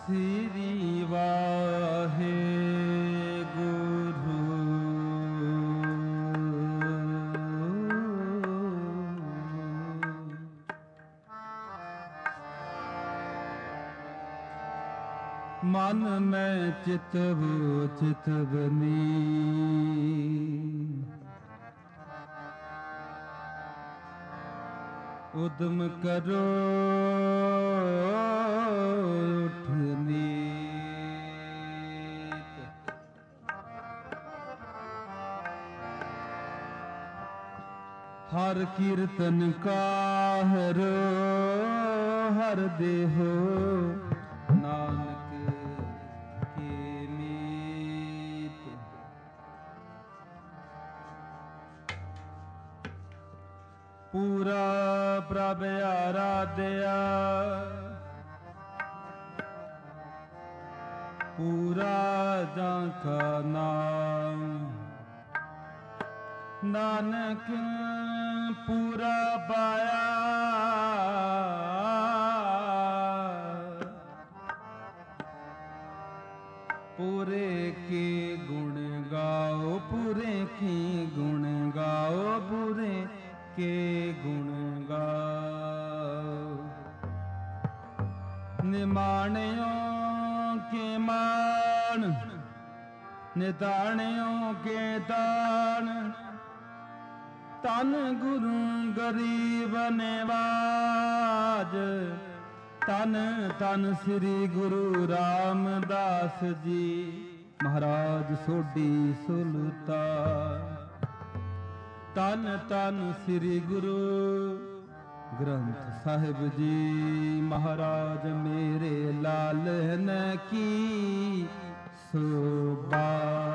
ਸ੍ਰੀ ਵਾਹਿਗੁਰੂ। ਮਨ ਮੈਂ ਚਿਤਵ ਚਿਤਵਨੀ, ਉਦਮ ਕਰੋ ਉਠਨੀ। ਹਰ ਕੀਰਤਨ ਕਾਹਰੋ ਹਰ ਦੇਹੋ, ਨਾਨਕ ਕੀ ਮੀਤ। ਪੂਰਾ ਪ੍ਰਭ ਆਰਾਧਿਆ, ਪੂਰਾ ਜਾਂ ਕਾ ਨਾਮ। ਨਾਨਕ ਪੂਰਾ ਪਾਇਆ, ਪੂਰੇ ਕੀ ਗੁਣ ਗਾਓ, ਪੂਰੇ ਕੀ ਗੁਣ ਗਾਓ, ਪੂਰੇ ਕੇ ਗੁਣ ਗਾਓ। ਨਿਮਾਣਿਓ ਕੇ ਮਾਣ, ਨਿਤਾਣਿਓ ਕੇ ਦਾਨ। ਧੰਨ ਗੁਰੂ ਗਰੀਬ ਨਿਵਾਜ, ਧੰਨ ਧੰਨ ਸ੍ਰੀ ਗੁਰੂ ਰਾਮਦਾਸ ਜੀ ਮਹਾਰਾਜ ਸੋਢੀ ਸੁਲਤਾਨ। ਧੰਨ ਧੰਨ ਸ੍ਰੀ ਗੁਰੂ ਗ੍ਰੰਥ ਸਾਹਿਬ ਜੀ ਮਹਾਰਾਜ ਮੇਰੇ ਲਾਲਨ ਕੀ ਸੋਭਾ।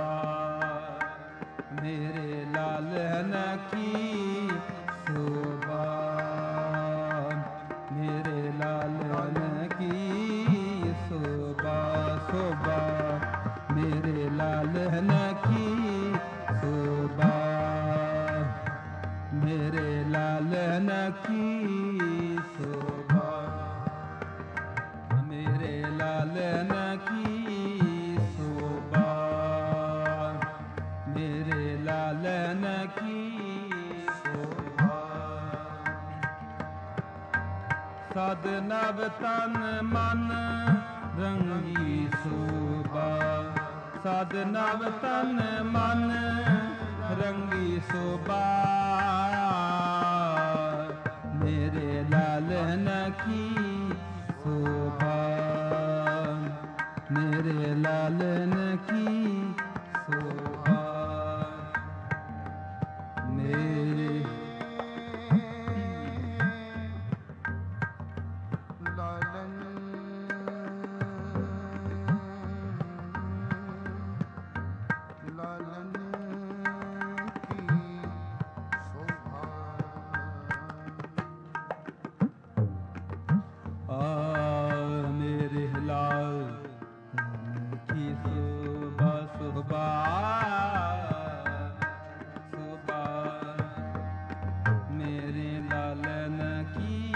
ਮੇਰੇ ਲਾਲਨ ਕੀ ਸੋਭਾ, ਮੇਰੇ ਲਾਲਨ ਕੀ ਸੋਭਾ। ਸੋਭਾ ਮੇਰੇ ਲਾਲਨ ਕੀ ਸੋਭਾ, ਮੇਰੇ ਲਾਲਨ ਕੀ ਸੋਭਾ। ਮੇਰੇ ਲਾਲਨ ਕੀ ਸੋਭਾ, ਮੇਰੇ ਲਾਲਨ ਕੀ ਸੋਭਾ। ਸਦ ਨਵ ਤਨ ਮਨ ਰੰਗੀ ਸੋਭਾ, ਸਦ ਨਵ ਤਨ ਮਨ ਰੰਗੀ ਸੋਭਾ। ਮੇਰੇ ਲਾਲਨ ਕੀ ਸੋਭਾ, ਮੇਰੇ ਲਾਲਨ ਕੀ ਸੋਭਾ। ਮੇਰੇ ਲਾਲਨ ਲਾਲਨ ਕੀ ਸੋਭਾ। ਮੇਰੇ ਲਾਲ ਕੀ ਸੋਭਾ। ਸੋਭਾ ਸੋਭਾ ਮੇਰੇ ਲਾਲਨ ਕੀ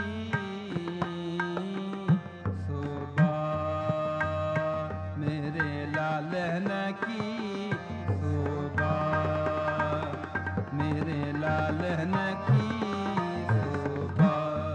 ਸੋਭਾ, ਮੇਰੇ ਲਾਲਨ ਕੀ ਸੋਭਾ, ਮੇਰੇ ਲਾਲਨ ਕੀ ਸੋਭਾ।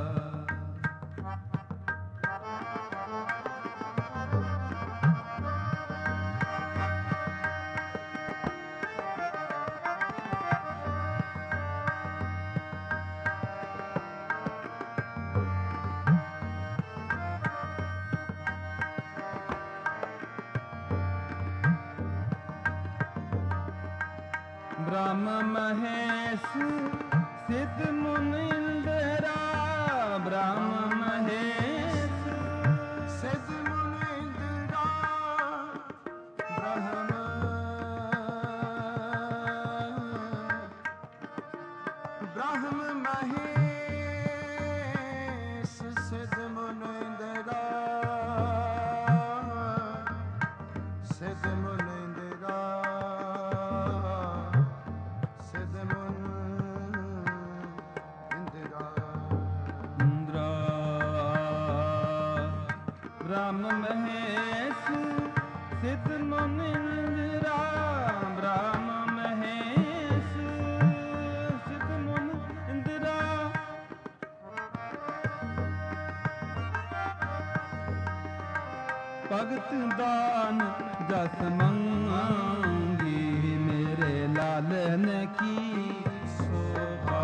ब्रह्म महेश सिद्ध मुनि इंद्रा, ब्रह्म महेश सिद्ध मुनि इंद्रा। ब्रह्म ब्रह्म महेश सिद्ध मुनि इंद्रा। सिद्ध मुनि इंद्रा, सिद्ध मुनि इंद्रा। इंद्रा ब्रह्म महेश सिद्ध मुनिंद्रा ब्रह्म महेश सिद्ध मुनिंद्रा भगत दान जस मंगी मेरे लालन की शोभा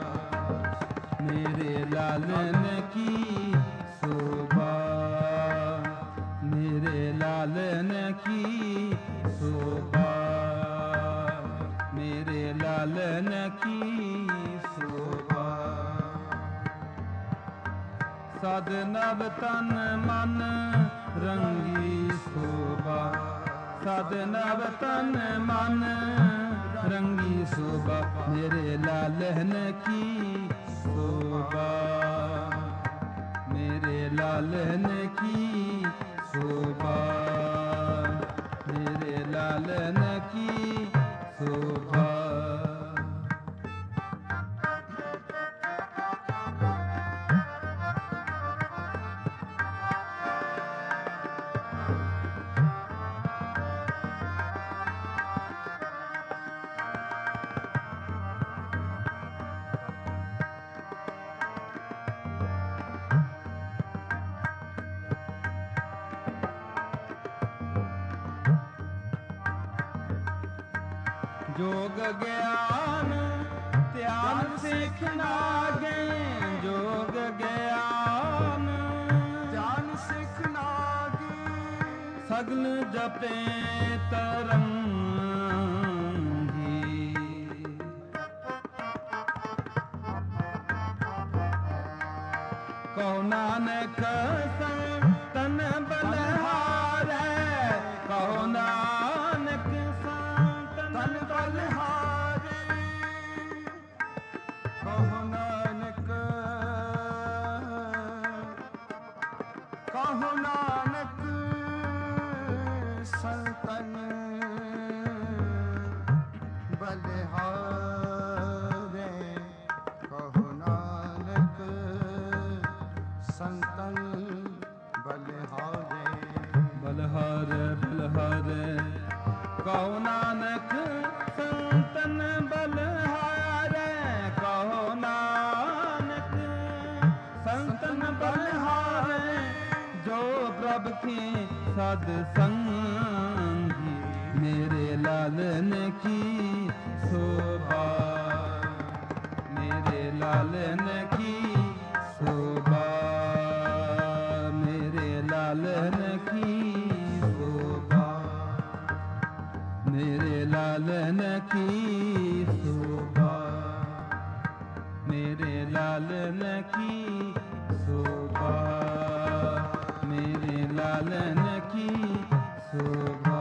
मेरे लालन की शोभा मेरे लालन की शोभा मेरे लालन की शोभा सद नव तन मन रंगी शोभा सद नव तन मन रंगी शोभा मेरे लालन की शोभा मेरे लालन की शोभा मेरे लालन की शोभा जोग ज्ञान ध्यान सीखना गए जोग ज्ञान ध्यान सीखना सगल जपे तरंगी कहो नानक संतन बलहारै कहो नानक संतन बलहारे कहो नानक संतन बलहारे कहो नानक संतन बलहारे बलहारे बलहारे कहो नानक संतन बलहारे कहो नानक संतन बलहारे जो प्रभ की सद संगी मेरे लालन की शोभा मेरे लालन की शोभा मेरे लालन की शोभा मेरे लालन की शोभा मेरे लालन की शोभा मेरे लालन की शोभा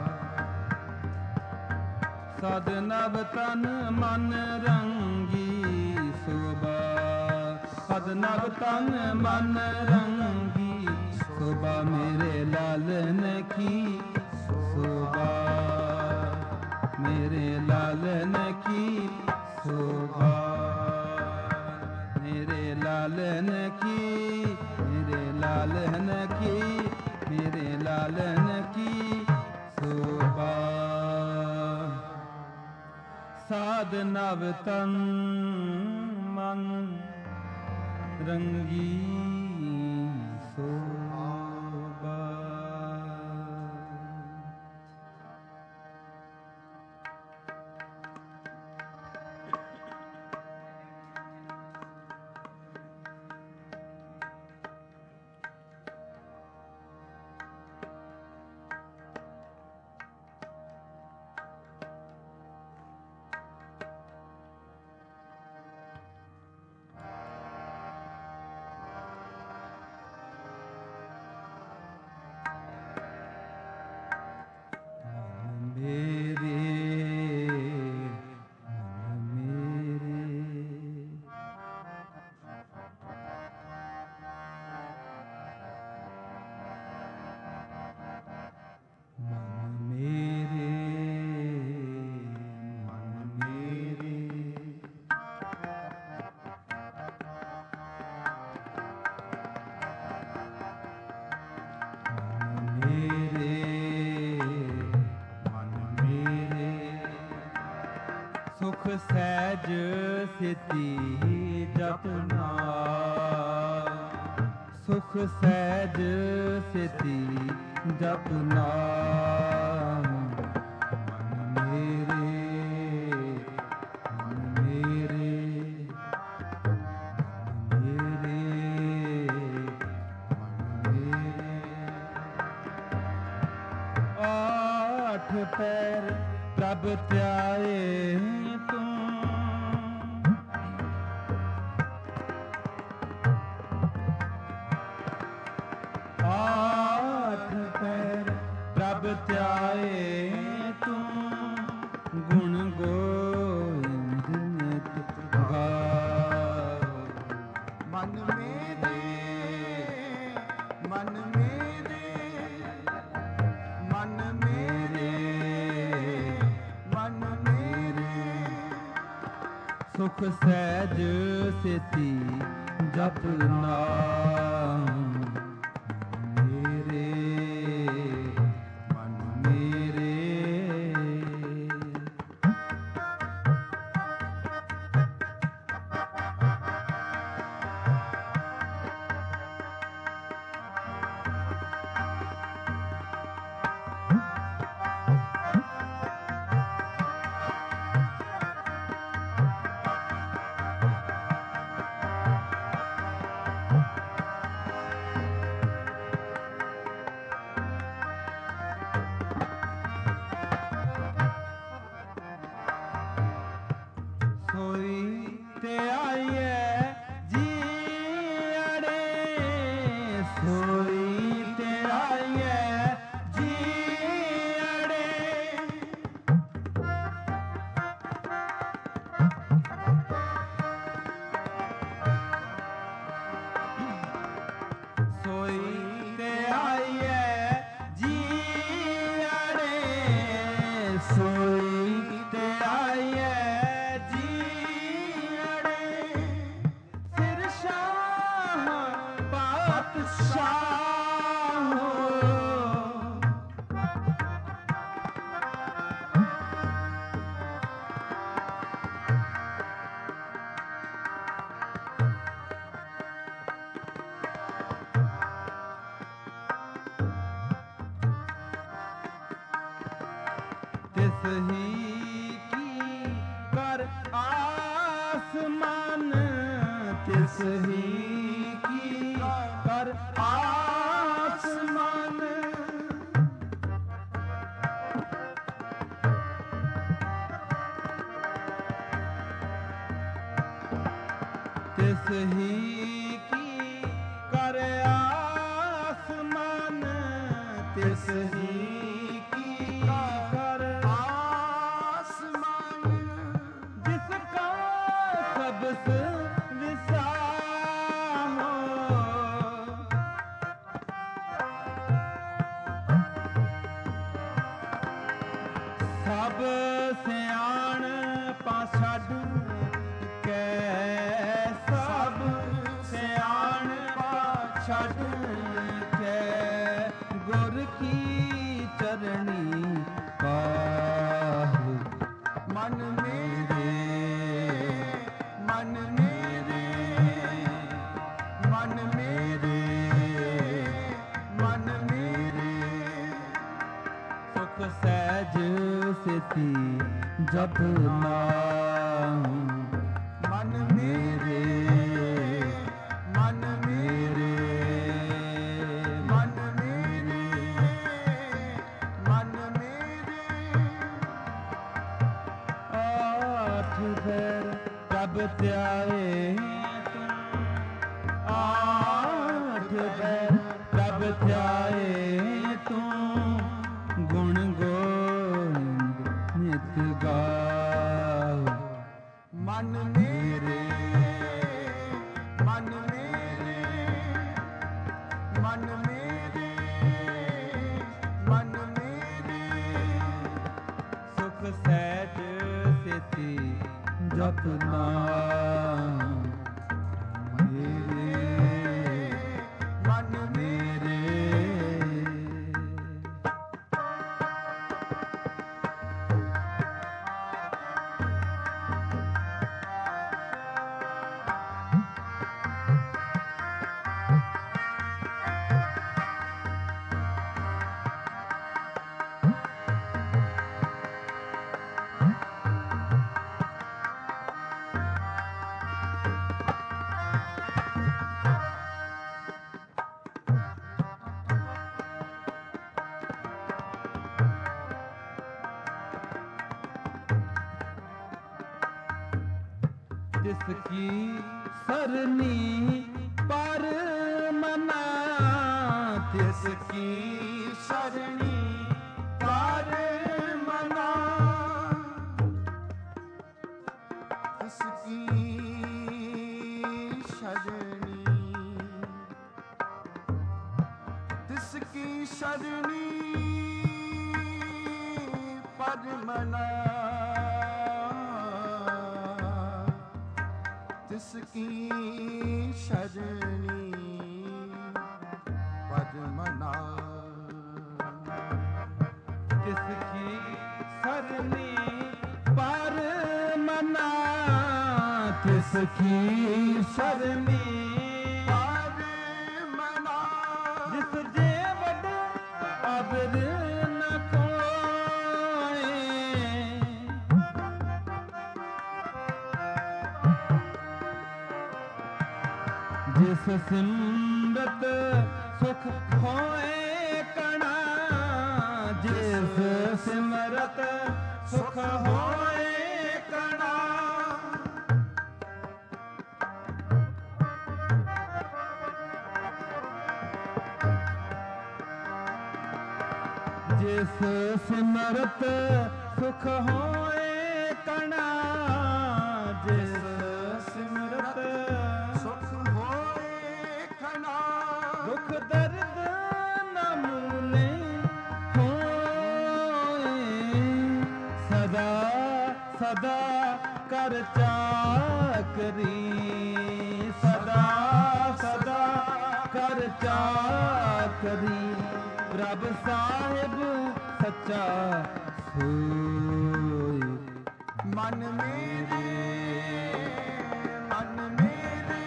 सद नव तन मन रंगी शोभा सद नव तन मन रंगी शोभा मेरे लालन की शोभा मेरे लालन की शोभा मेरे लालन की मेरे लालन की मेरे लालन की शोभा साध नव तन मन रंगी शोभा ਮੇਰੇ ਮਨ ਮੇਰੇ ਸੁਖ ਸਹਿਜ ਸੇਤੀ ਜਪਨਾ ਸੁਖ ਸਹਿਜ ਸੇਤੀ ਜਪਨਾ ਮਨ ਮੇਰੇ ਮਨ ਮੇਰੇ आठ पैर प्रभ त्याए तू आठ पैर प्रभ त्याए तू गुण गोविंद नित गाओ मन मेरे मन मेरे मन मेरे मन मेरे सुख सहज सेती जपना मेरे मन मेरे तिस ही की कर आसमान तिस ही की कर आसमान तिस ही की कर आसमान तिस ही ਸਭ ਸਿਆਣ ਪਾ ਛੱਡ ਕੇ ਸਭ ਸਿਆਣ ਪਾ ਛੱਡ ਕੇ ਗੁਰ ਕੀ ਚਰਣੀ ਪਾਹੁ मन मेरे मन मेरे मन मेरे मन मेरे ਸੁਖ ਸਹਿਜ ਸੇਤੀ ਜਪਨਾ मन मेरे मन मेरे मन मेरे मन मेरे आठ पैर प्रभ त्याए तू आठ पैर प्रभ त्याए तू गुण गोविंद नित गाओ मन मेरे मन मेरे मन मेरे मन मेरे सुख सहज सेती जपना मेरे मन मेरे तिसकी सरनी पर मना, तिसकी सरणी पर मना, तिसकी सरणी, तिसकी सरणी पर मना, तिसकी शरणी पद्मना, तिसकी सरनी पर मना, तिसकी सरनी पद्मना, जिस जे वड अबर न कोय, जिस सिमरत सुख होए कणा, जिस सिमरत सुख होए कणा, जिस सिमरत सुख होए कणा, जिस सिमरत सुख होए खना, दुख दर्द न मूले होए, सदा सदा कर चाकरी, सदा सदा कर चाकरी, रब साहिब सच्चा सोई। मन मेरे, मन मेरे,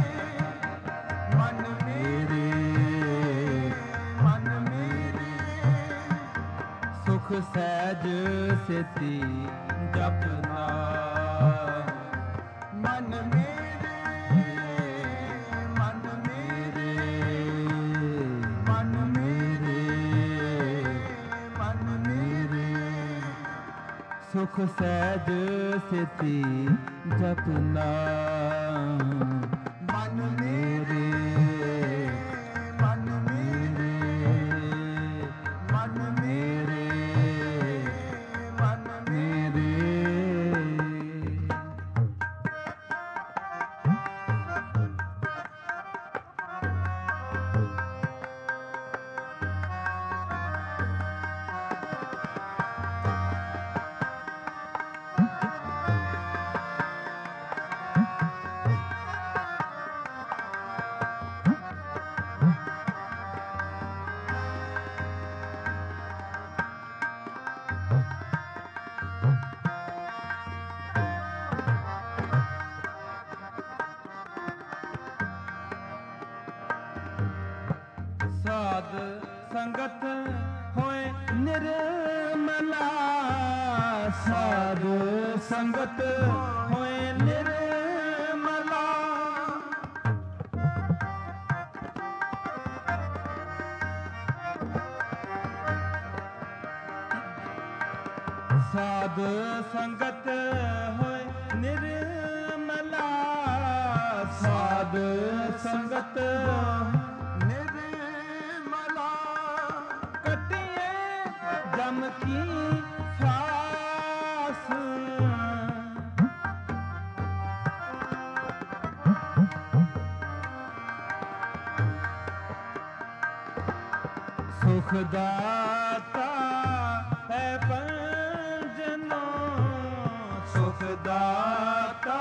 मन मेरे, मन मेरे, सुख सहज सेती जपना, मन मेरे, मन मेरे, मन मेरे, मन मेरे, सुख सहज सेती जपना, मन मेरे, मन मेरे, मन मेरे, मन मेरे, साध संगत होए निर्मला, साध संगत होए निर्मला, साध संगत होए निर्मला, साध संगत निर्मला, कटिए जम की फास, सुख दाता है पंजनो, सुख दाता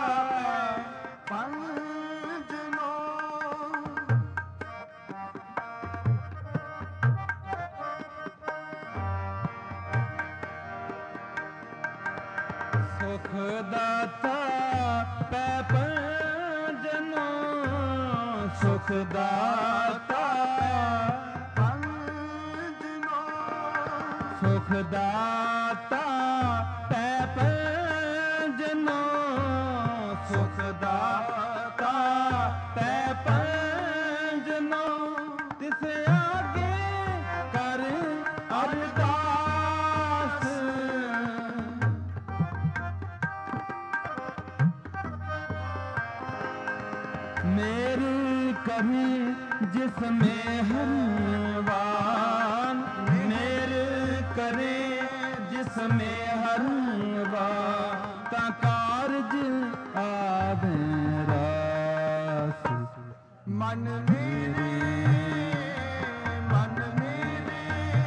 पंजनो, सुख दाता पै पंजनो, ਸੁਖ ਦਾਤਾ ਪੰਜਨੋ ਸੁਖ ਦਾਤਾ ਤੈ ਪੰਜਨੋ ਸੁਖ ਦਾਤਾ ਤੈ ਪੰਜਨੋ ਤਿਸ ਆਗੇ ਕਰ ਅਰਦਾਸ मेरी कभी जिसमें हरवान मेरे करे जिसमें हरवान ता कारज आवे रास मन मेरे मन मेरे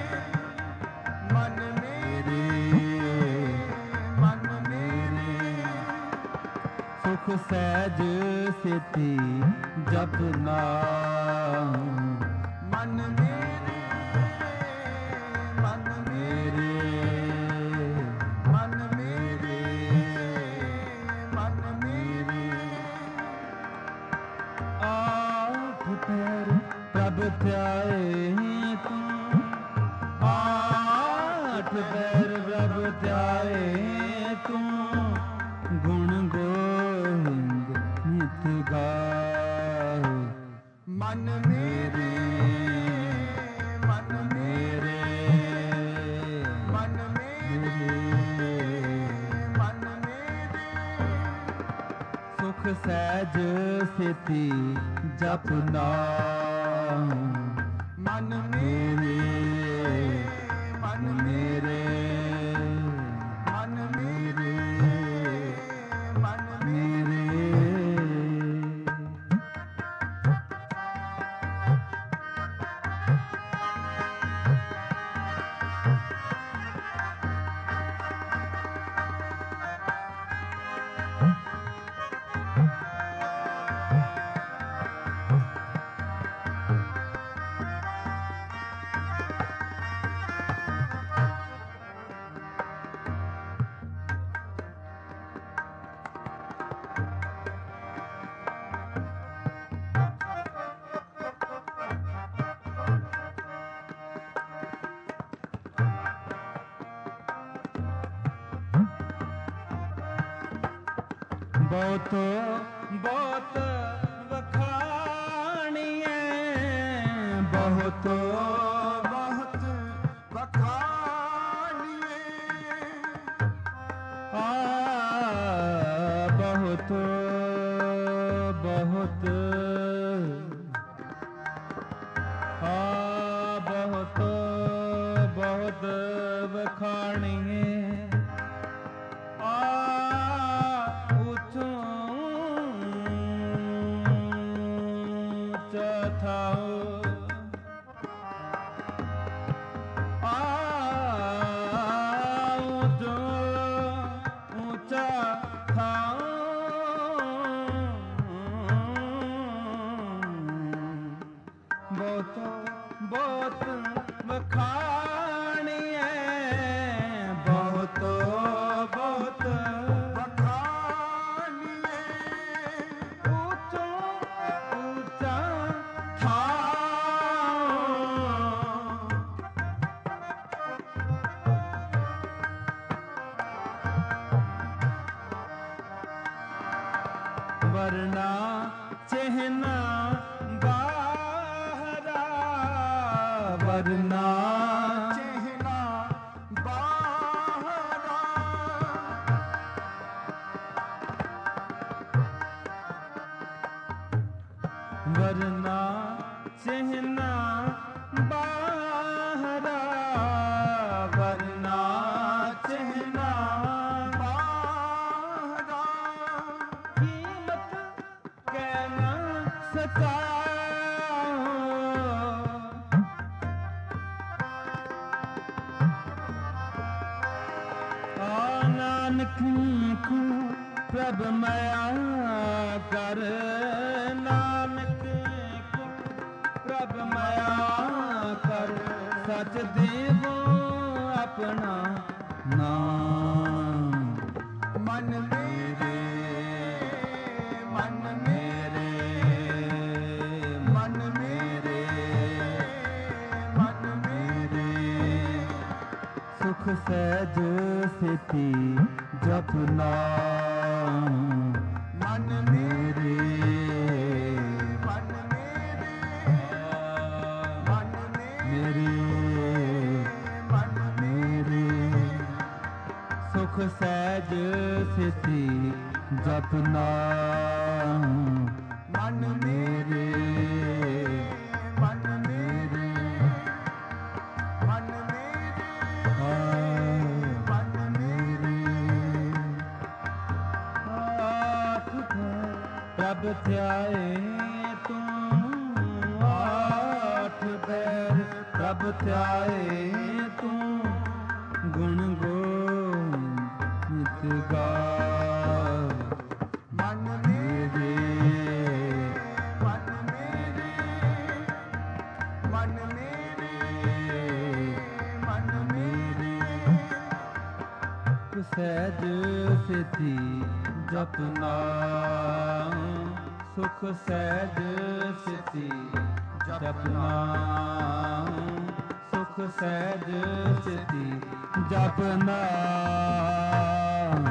मन मेरे मन मेरे सुख सहज सिद्धि जप नाम मन मेरे मन मेरे मन मेरे मन मेरे आठ पैर प्रभ त्याए तू आठ पैर प्रभ त्याए तू गुण गोविंद नित गाए मन मेरे मन मेरे मन मेरे मन मेरे सुख सहज सिद्धि जप नाम मन मेरे मन मेरे मन मेरे मन मेरे बहुत बहुत वखाणिए बहुत बहुत बखानिए बहुत बहुत बहुत बहुत वखाणिए बहुत वखाणिए बहुत बहुत बखानिए ऊंचा ऊंचा था वरना चिन्ह वरना चेहना बाहरा वरना चिन्ह बाहरा वरना चिन्ह बाहरा कीमत कहना सका नानक को प्रभ माया कर नानक को प्रभ माया कर सच देवो अपना नाम मन मेरे मन मेरे ਸਹਿਜ ਸਿਤੀ ਜਪ ਨਾਮ ਮਨ ਮੇਰੇ ਮਨ ਮੇਰੇ ਮਨ ਮੇਰੇ ਮਨ ਮੇਰੇ ਸੁਖ ਸਹਿਜ ਸਿਤੀ ਜਪ ਨਾਮ ਮਨ ਮੇਰੇ ਮਨ ਮੇਰੇ ਮਨ ਮੇਰੇ ਮਨ ਮੇਰੇ ਆਠ ਪ੍ਰਭ ਧਿਆਏ ਤੂੰ ਆਠ ਬੈਰ ਪ੍ਰਭ ਧਿਆਏ ਤੂੰ ਗੁਣ ਗੋਬਿੰਦ ਨਿਤ ਗਾਏ ਮਨ ਮੇਰੇ ਮਨ ਮੇਰੇ ਮਨ ਮੇਰੇ ਮਨ ਮੇਰੇ ਸਹਿਜ ਸਿਤੀ ਜਪ ਨਾਮ ਸੁਖ ਸਹਿਜ ਸਿਤੀ ਜਪ ਨਾਮ ਸੁਖ ਸਹਿਜ ਸਿਤੀ ਜਪ ਨਾਮ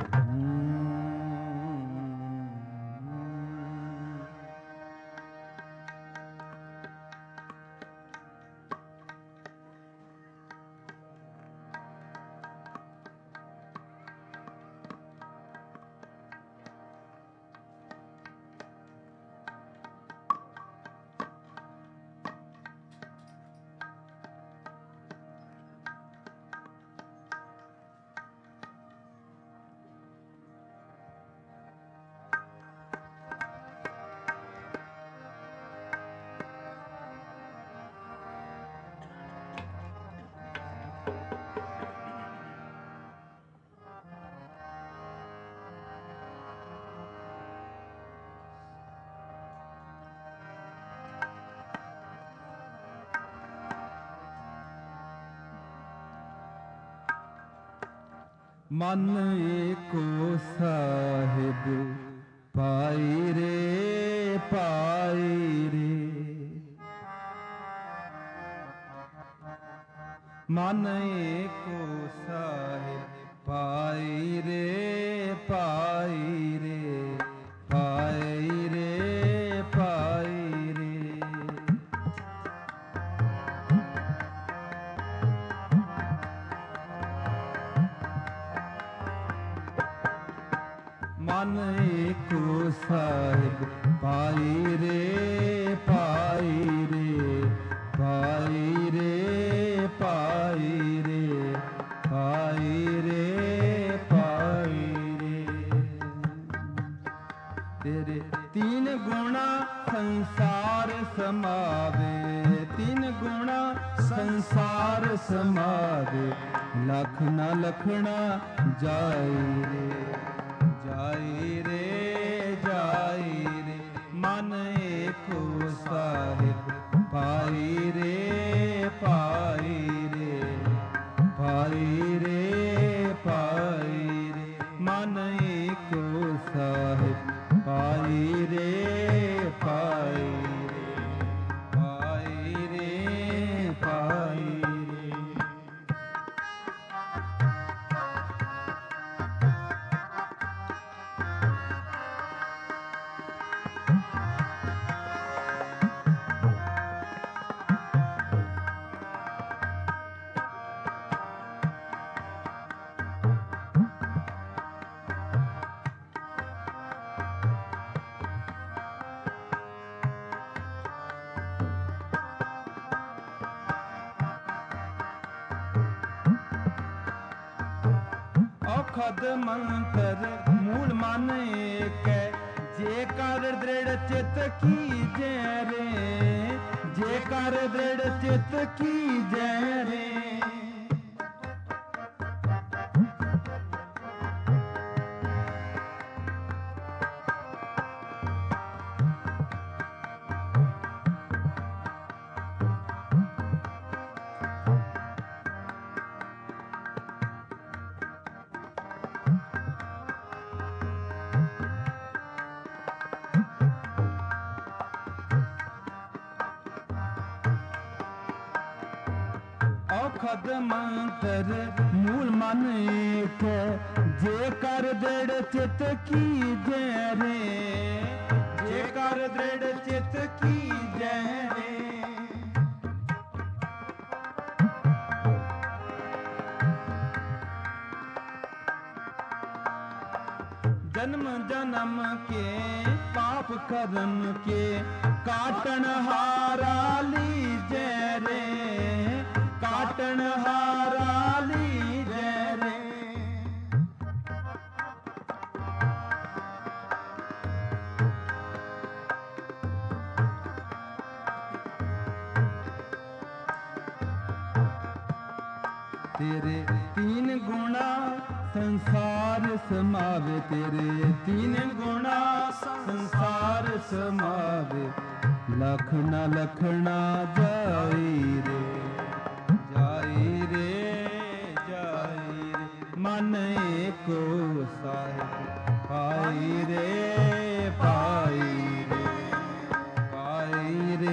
ਮਨ ਏਕੋ ਸਾਹਿਬ ਪਾਈ ਰੇ ਪਾਈ ਰੇ ਮਨ ਏਕੋ ਸਾਹਿਬ ਪਾਈ ਰੇ ਪਾਈ ਰੇ ਪਾਈ ਰੇ ਪਾਈ ਰੇ ਮਨ ਏਕੋ ਸਾਹਿਬ ਪਾਈ ਰੇ ਪਾਈ ਰੇ ਪਾਈ ਰੇ ਪਾਈ ਰੇ ਪਾਈ ਰੇ ਪਾਈ ਰੇ ਤੇਰੇ ਤੀਨ ਗੁਣਾ ਸੰਸਾਰ ਸਮਾਵੇ ਤੀਨ ਗੁਣਾ ਸੰਸਾਰ ਸਮਾਵੇ ਲਖ ਨਾ ਲਖਣਾ ਜਾਈ ਰੇ ਜਾਈ ਰੇ ਜਾਈ ਰੇ ਮਨ ਏਕੋ ਸਾਹਿਬ ਪਾਈ ਰੇ ਪਾਈ ਰੇ ਪਾਈ ਰੇ ਪਾਈ ਰੇ ਮਨ ਏਕੋ ਸਾਹਿਬ ਪਾਈ ਰੇ ਪਾਈ ਰੇ ਪਾਈ ਰੇ ਪਾਈ ਰੇ ਔਖਦ ਮੰਤਰ ਮੂਲ ਮਨ ਏਕੈ ਜੇ ਕਰ ਦ੍ਰਿੜ ਚਿਤ ਕੀਜੈ ਰੇ ਜੇ ਕਰ ਦ੍ਰਿੜ ਚਿਤ ਕੀਜੈ ਰੇ औखद मंत्र मूल मन एक जे कर दृढ़ चित की जय रे जे कर दृढ़ चित की जय रे जन्म जन्म के पाप कर्म के काटन हारा लीजे रे काटन हारा लीजे रे तेरे तीन गुणा संसार समावे तेरे तीन गुणा संसार समावे लखना लखना जाई रे जाई रे जाई रे मन एको साहिब पाई रे पाई रे पाई रे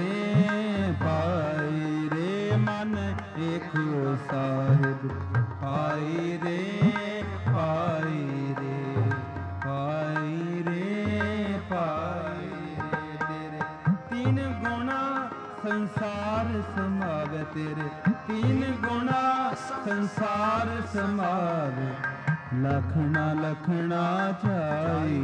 पाई रे मन एको साहिब पाई रे पाई रे पाई रे पाई रे तेरे तीन गुणा संसार समावे तेरे तीन गुणा संसार समावे लखना लखना जाई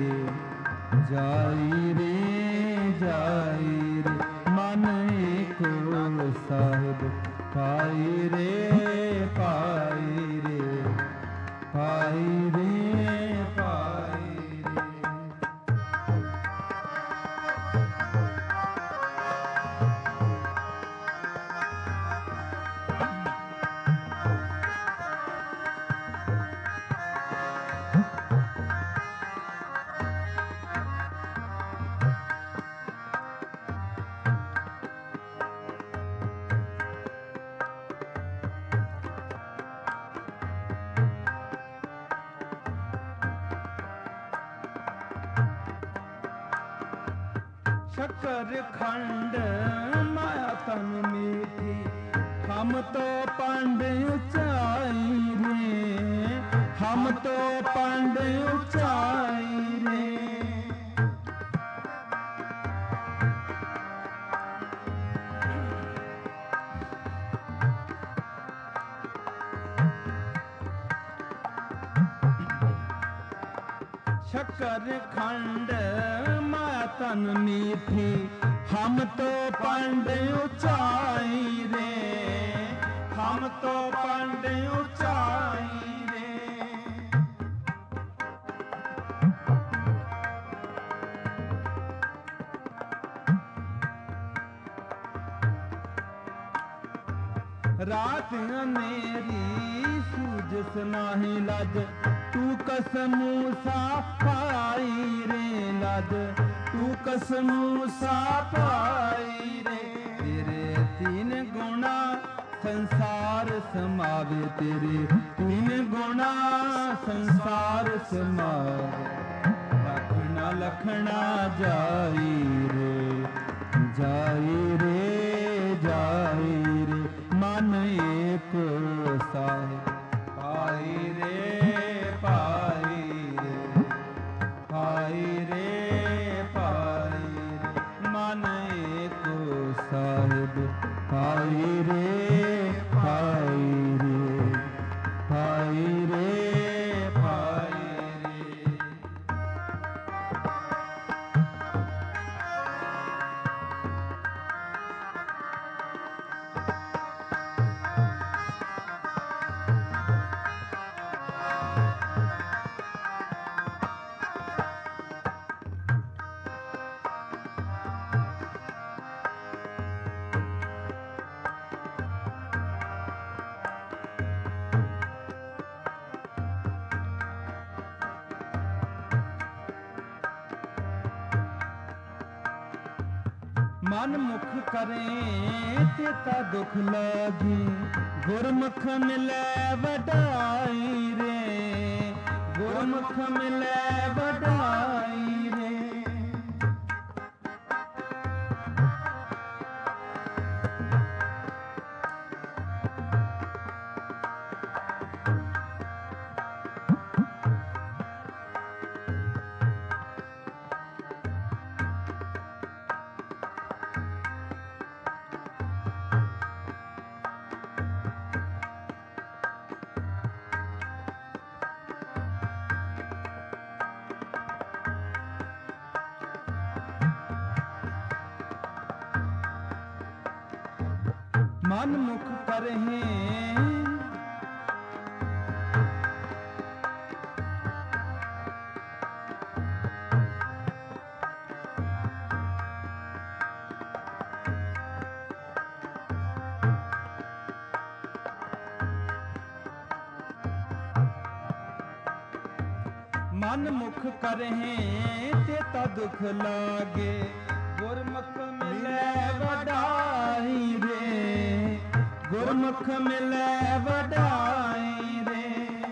रे जाई रे मन एको साहिब पाई रे पाई रे पाई रे पाई रे शक्कर खंड माया तन मीठी हम तो पंड ऊंचाई रे हम तो पंड ऊंचाई रे शक्कर खंड माया तन मीठी हम तो पंड ऊंचाई रे हम तो पंड ऊंचाई रे रात अंधेरी सूझस नाही लज तू कसमूसा पाई रे लज तू कसमूसा पाई रे तेरे तीन गुणा संसार समावे तेरे तीन गुणा संसार समावे लखना लखना जाई रे जाई रे जाई रे मन एक साहिब पाई रे पाई रे पाई रे पाई रे मन एक साहिब पाई रे पाई रे पाई रे पाई रे मन मुख करें तेता दुख लागी गुरमुख मिले वडाई रे गुरमुख मिले वडाई रे मन मुख करहें मन मुख करहें तेता दुख लागे गुरमुख मिले वडाई रे गुरमुख मिले वडाई रे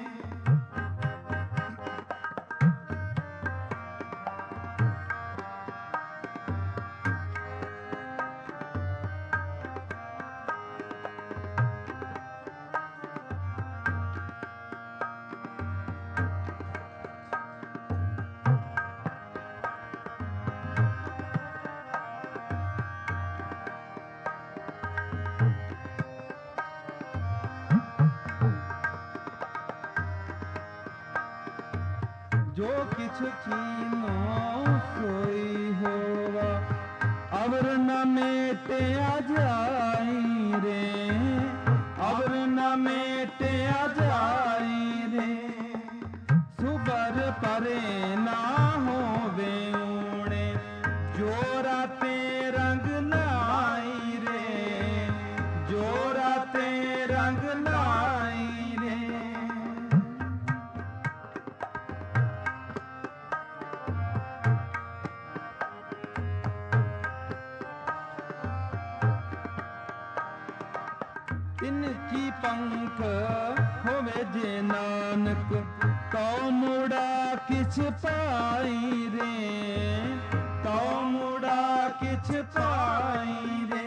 जो किछ कीनो सोई होवा अवर न मेटे जाई रे अवर न मेटे जाई रे सुबर परे ना होवे ऊणे जोरा ते रंग लाई रे जोरा ते रंग लाई रे इनकी पंख होवे जे नानक तो मुड़ा किछ पाई रे तो मुड़ा किछ पाई रे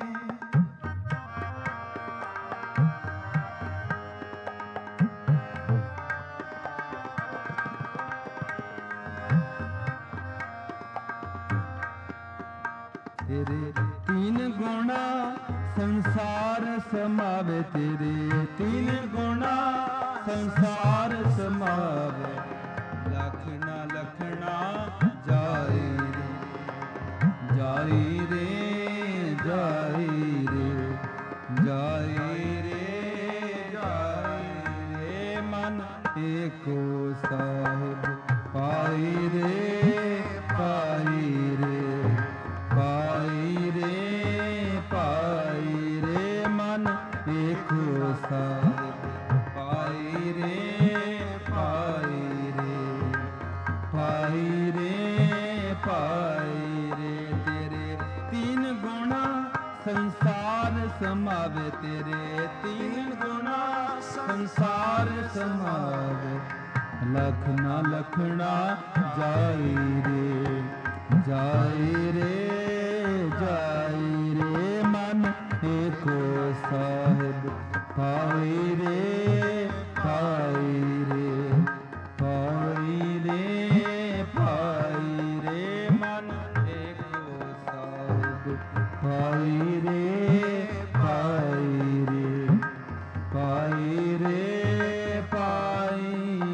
तेरे तीन गुणा संसार समावे तेरे तीन गुणा संसार समावे लखना लखना जाई रे जाई रे जाई रे जाई रे जाई रे मन एको साहिब पाई रे पाई रे पाई रे पाई रे मन एको साहिब पाई रे पाई रे पाई रे पाई रे तेरे तीन गुणा संसार समावे तेरे तीन गुणा संसार समावे लखना लखना जाई रे जाई रे जाई रे मन एको साहिब पाई रे पाई रे पाई रे पाई रे मन एको साहिब पाई रे पाई रे पाई रे पाई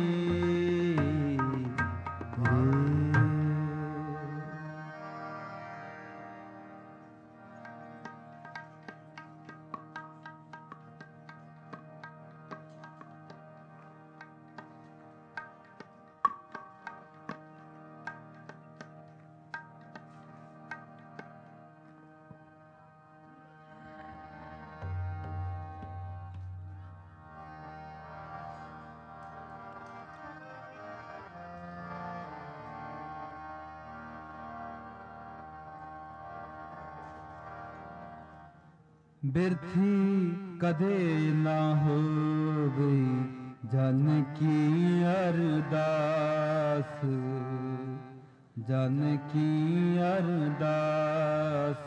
बिरथी कदे ना हो गई जन की अरदास जन की अरदास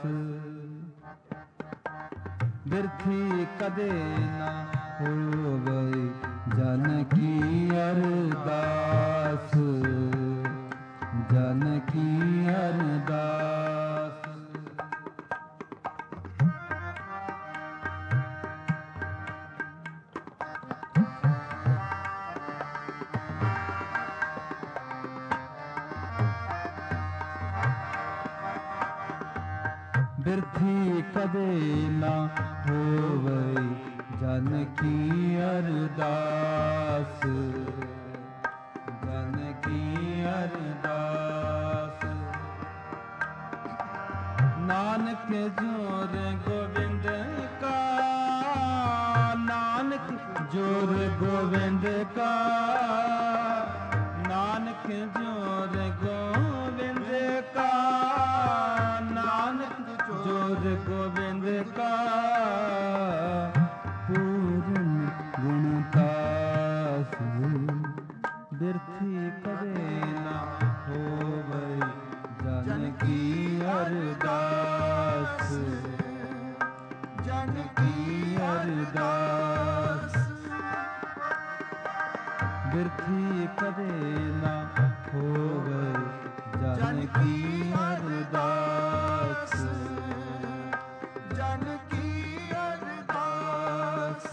बिरथी कदे ना हो गई जन की अरदास जन की अरदास ਬਿਰਥੀ ਕਦੇ ਨਾ ਹੋਵੇ ਜਨ ਕੀ ਅਰਦਾਸ, ਜਨ ਕੀ ਅਰਦਾਸ। ਨਾਨਕ ਜੋਰ ਗੋਬਿੰਦ ਕਾ, ਨਾਨਕ ਜੋਰ ਗੋਬਿੰਦ ਕਾ, ਨਾਨਕ ਜੋਰ ਗੋਬਿੰਦ ਕਾ, ਨਾਨਕ ਜੋਰ ਗੋਬਿੰਦ ਕਾ। ਪੂਰਨ ਗੁਣਤਾਸ ਬਿਰਥੀ ਕਦੇ ਨਾ ਹੋਵੇ ਜਨ ਕੀ ਅਰਦਾਸ, ਜਨ ਕੀ ਅਰਦਾਸ। ਬਿਰਥੀ ਕਦੇ ਨਾ ਹੋਵੇ ਜਨ ਕੀ ਅਰਦਾਸ, ਜਨ ਕੀ ਅਰਦਾਸ।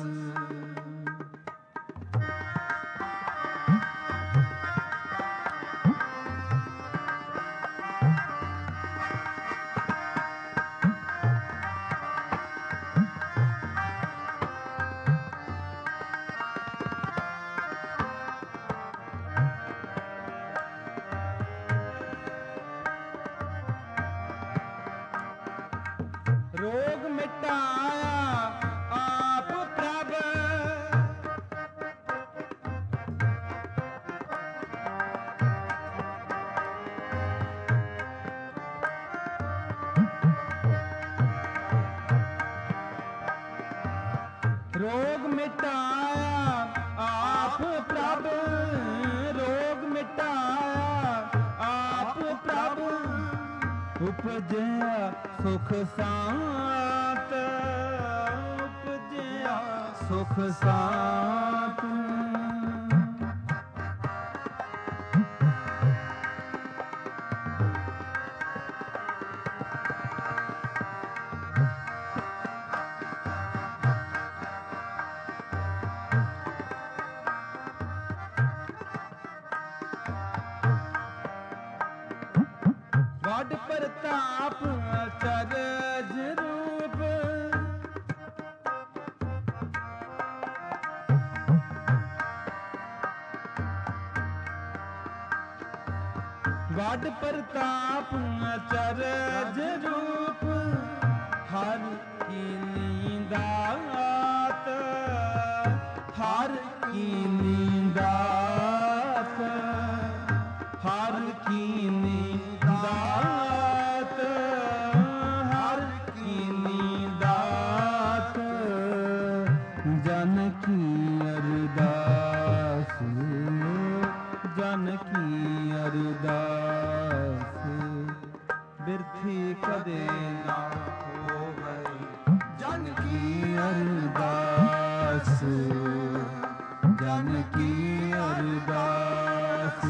ਰੋਗ ਮਿਟਾਇਆ ਆਪ ਪ੍ਰਭ, ਰੋਗ ਮਿਟਾਇਆ ਆਪ ਪ੍ਰਭ, ਰੋਗ ਮਿਟਾਇਆ ਆਪ ਪ੍ਰਭ। ਉਪਜਿਆ ਸੁਖ ਸਾਤ, ਉਪਜਿਆ ਸੁਖ ਸਾਤ। ਵੱਡ ਪ੍ਰਤਾਪ ਅਚਰਜ ਰੂਪ, ਵੱਡ ਪ੍ਰਤਾਪ ਅਚਰਜ ਰੂਪ। ਹਰ ਕੀਨੀ ਦਾਤ, ਹਰ ਕੀਨੀ ਦਾਤ, ਹਰ ਕੀਨੀ ਦਾਤ, ਹਰ ਕੀਨੀ ਦਾਤ। ਜਨ ਕੀ ਅਰਦਾਸ, ਜਨ ਕੀ ਅਰਦਾਸ। ਬਿਰਥੀ ਕਦੇ ਨਾ ਹੋਵੇ ਜਨ ਕੀ ਅਰਦਾਸ, ਜਨ ਕੀ ਅਰਦਾਸ।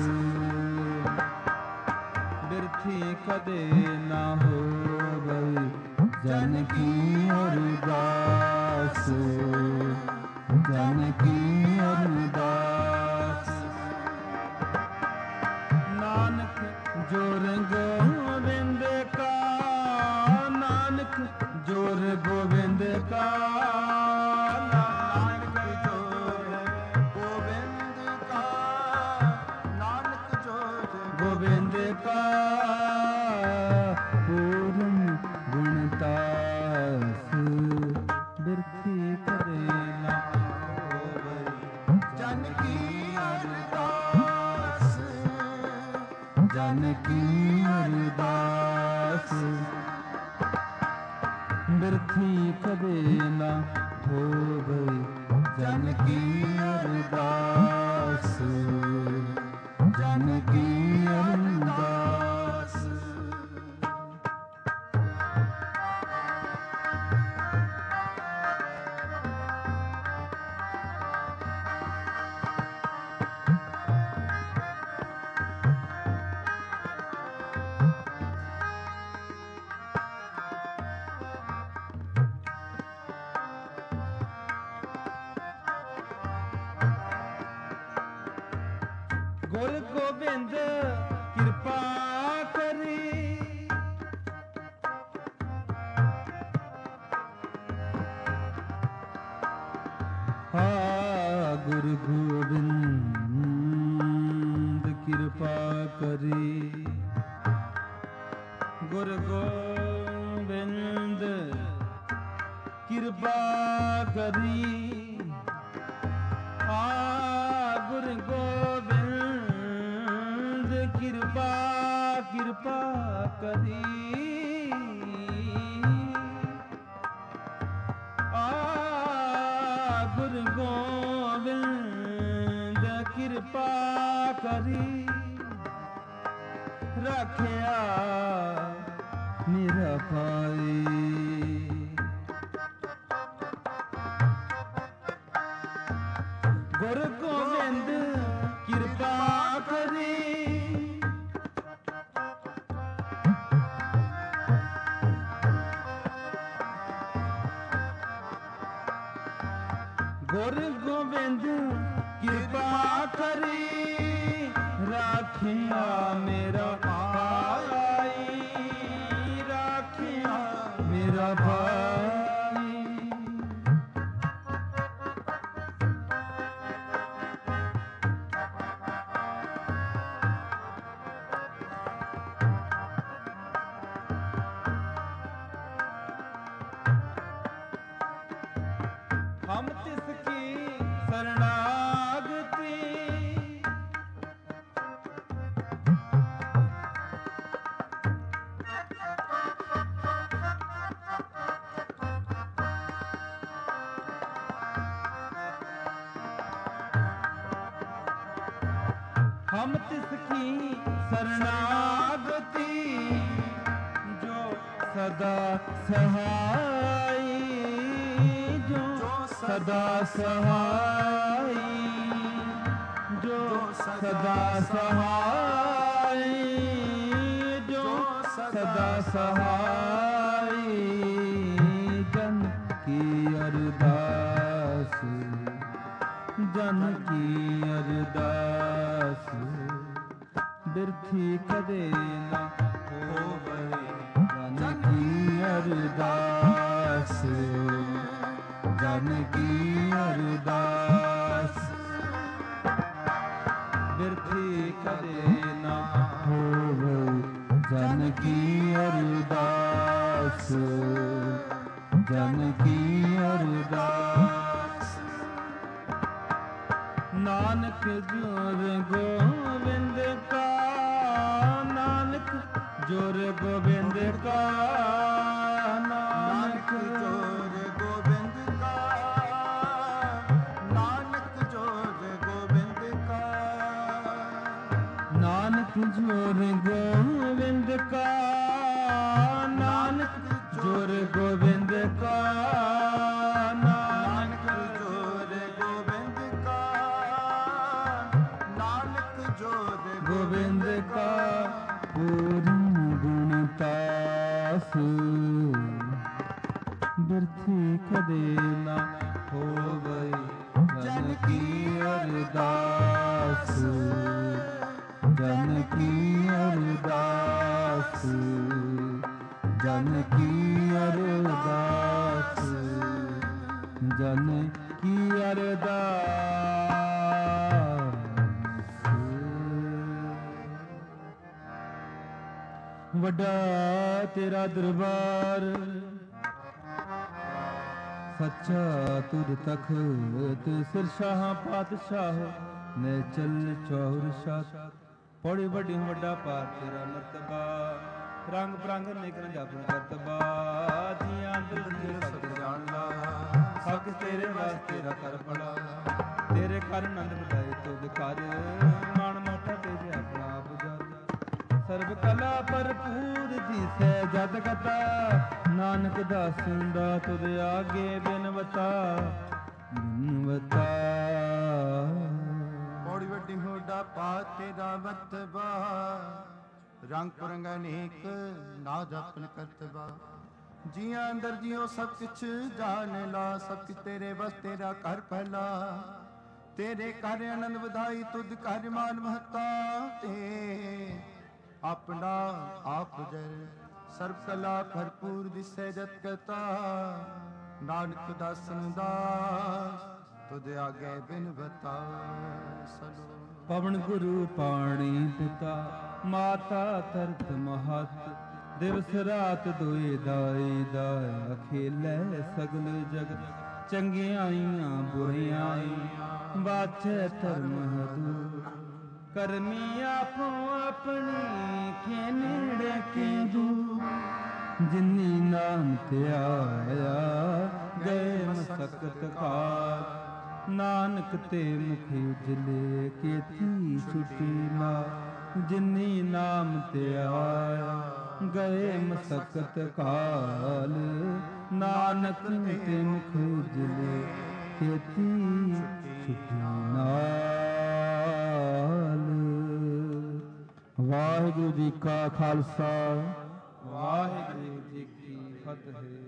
ਬਿਰਥੀ ਕਦੇ ਨਾ ਹੋਵੇ ਜਨ ਕੀ ਅਰਦਾਸ, ਜਨ ਕੀ ਅਰਦਾਸ। ਨਾਨਕ ਜੋਰ ਗੋਬਿੰਦ ਕਾ, ਨਾਨਕ ਜੋਰ ਗੋਬਿੰਦ ਕਾ, ਨਾਨਕ ਜੋਰ ਗੋਬਿੰਦ ਕਾ, ਨਾਨਕ ਜੋਰ ਗੋਬਿੰਦ ਕਾ। ਪੂਰਨ ਗੁਣਤਾਸ ਬਿਰਥੀ ਕਦੇ ਨਾ ਹੋਵੇ ਜਨ ਕੀ ਅਰਦਾਸ, ਜਨ ਕੀ ਅਰਦਾਸ। ਬਿਰਥੀ ਕਦੇ ਨਾ ਹੋਵੇ ਜਨ ਕੀ ਅਰਦਾਸ, ਜਨ ਕੀ ਅਰਦਾਸ। ਗੁਰ ਗੋਬਿੰਦ ਕਿਰਪਾ ਕਰੀ, ਆ ਗੁਰ ਗੋਬਿੰਦ ਕਿਰਪਾ ਕਰੀ, ਗੁਰ ਗੋਬਿੰਦ ਕਿਰਪਾ ਕਰੀ, ਆ ਗੁਰ ਗੋਬਿੰਦ ਕਿਰਪਾ ਕਿਰਪਾ ਕਰੀ, ਆ ਗੁਰ ਗੋਬਿੰਦ ਕਿਰਪਾ ਕਰੀ, ਰੱਖਿਆ ਮੇਰਾ ਪਾਈ, ਗੁਰ ਗੋਬਿੰਦ ਕਿਰਪਾ ਕਰੀ, ਗੁਰ ਗੋਬਿੰਦ ਕਿਰਪਾ ਕਰੀ, ਰਾਖਿਆ ਮੇਰਾ ਭਾਈ, ਰਾਖਿਆ ਮੇਰਾ ਭਾਈ, ਹਮ ਤਿਸ ਕੀ ਸਰਣਾਗਤੀ, ਹਮ ਤਿਸ ਕੀ ਸਰਣਾਗਤੀ, ਜੋ ਸਦਾ ਸਹਾਈ, ਜੋ ਸਦਾ ਸਹਾਈ, ਜੋ ਸਦਾ ਸਹਾਈ, ਜੋ ਸਦਾ ਸਹਾਈ, ਜਨ ਕੀ ਅਰਦਾਸ, ਜਨ ਕੀ ਅਰਦਾਸ, ਬਿਰਥੀ ਕਦੇ ਨਾ ਹੋਵੇ, ਜਨ ਕੀ ਅਰਦਾਸ, ਜਨ ਕੀ ਅਰਦਾਸ, ਬਿਰਥੀ ਕਦੇ ਨਾ ਹੋਵੇ, ਜਨ ਕੀ ਅਰਦਾਸ, ਜਨ ਕੀ ਅਰਦਾਸ, ਨਾਨਕ ਜੁਰ ਗੋਬਿੰਦ ਕਾ, ਨਾਨਕ ਜੁਰ ਗੋਬਿੰਦ ਕਾ, ਨਾਨਕ ਜੁਰ ਗੋਬਿੰਦ ਕਾ, ਨਾਨਕ ਜੁਰ ਗੋਬਿੰਦ ਕਾ, ਨਾਨਕ ਜੁਰ ਗੋਬਿੰਦ ਕਾ, ਨਾਨਕ ਜੁਰ ਗੋਬਿੰਦ ਕਾ, ਨਾਨਕ ਜੁਰ ਗੋਬਿੰਦ ਕਾ, ਨਾਨਕ ਜੁਰ ਗੋਬਿੰਦ ਕਾ, ਪੂਰਨ ਗੁਣ ਤਾਸ, ਬਿਰਥੀ ਕਦੇ ਨਾ ਹੋਵੇ, ਜਨ ਕੀ ਅਰਦਾਸ, ਜਨ ਕੀ ਅਰਦਾਸ, ਜਨ ਕੀ ਅਰਦਾਸ, ਜਨ ਕੀ ਅਰਦਾਸ। ਵੱਡਾ ਤੇਰਾ ਦਰਬਾਰ, ਸੱਚਾ ਤੁਰ ਤਖਤ, ਸਿਰ ਸ਼ਾਹ ਪਾਤਸ਼ਾਹ ਨੇ ਚਲ ਚੌਰ ਸ਼ਾਹ, ਪੌੜੀ ਵੱਡੀ ਵੱਡਾ ਪਾਰ ਤੇਰਾ ਮਰਤਬਾ, ਰੰਗ ਬਰੰਗ ਨਿਕਲ ਜਾਪਨ ਕਰਤਬਾ, ਜੀਆਂ ਅੰਦਰ ਜੀਅ ਸਭ ਜਾਣ ਲਾ, ਸਭ ਕੁਛ ਤੇਰੇ ਵਾਸਤੇ ਰਾ ਕਰ ਪੜਾ, ਤੇਰੇ ਕਰ ਆਨੰਦ ਵਧਾਏ ਤੁਧ ਕਰ, ਮਾਣ ਮੋਟਾ ਤੇਰੇ ਆਪਣਾ ਆਪ ਜਦ, ਸਰਬ ਕਲਾ ਭਰਪੂਰ ਦਿਸੈ ਜਦ ਕਤਾ, ਨਾਨਕ ਦਾਸਨ ਦਾ ਤੁਧ ਆਗੇ ਬਿਨਵਤਾ, ਬਿਨਵਤਾ। ਪੌੜੀ ਵੱਡੀ ਹੋਡਾ ਪਾ ਤੇਰਾ ਮਰਤਬਾ, ਰੰਗ ਪੁਰੰਗ ਅਨੇਕ ਨਾ ਜਪਨ ਕਰਤਬਾ, ਜੀਆਂ ਅੰਦਰ ਜਿਉ ਸਭ ਕੁਛ ਜਾਣ ਲਾ, ਸਭ ਕੁਛ ਤੇਰੇ ਬਸ ਤੇਰਾ ਕਰ ਪਹਿਲਾ, ਤੇਰੇ ਕਰ ਆਨੰਦ ਵਧਾਈ ਤੁਧ ਕਰ ਮਾਨ ਮਹਤਾ, ਤੇ ਆਪਣਾ ਆਪ ਜਰ ਸਰਬ ਕਲਾ ਭਰਪੂਰ ਦਿਸੈ ਜਤ ਕਤਾ, ਨਾਨਕ ਦਾਸਨ ਦਾਸ ਤੁਧ ਆਗੇ ਬਿਨ ਬਤਾਸਲੋ। ਪਵਨ ਗੁਰੂ ਪਾਣੀ ਪਿਤਾ ਮਾਤਾ ਧਰਤ ਮਹਤ, ਦਿਵਸ ਰਾਤ ਦੁਇ ਦਾਈ ਦਾਇ ਖੇਲੇ ਸਗਲ ਜਗਤ, ਚੰਗਿਆਈਆਂ ਬੁਰਿਆਈਆਂ ਬਾਛੈ ਧਰਮ ਹਦੂ, ਕਰਮੀ ਆਪੋ ਆਪਣੀ ਕੇ ਨੇੜੇ ਕਿੰਦੂ, ਜਿਨੀ ਨਾਮ ਧਿਆਇਆ ਗਏ ਮਸਕਤ ਘਾਤ, ਨਾਨਕ ਤੇ ਮੁਖ ਉਜਲੇ ਕੇਤੀ ਛੁਟੀ ਨਾ, ਜਿਨੀ ਨਾਮ ਧਿਆਇਆ ਗਏ ਮਸਕਤ ਕਾਲ, ਨਾਨਕ ਤੇ ਮੁਖ ਉਜਲੇ ਕੇਤੀ ਛੁਟੀ ਨਾਲ। ਵਾਹਿਗੁਰੂ ਜੀ ਕਾ ਖਾਲਸਾ, ਵਾਹਿਗੁਰੂ ਜੀ ਕੀ ਫਤਿਹ।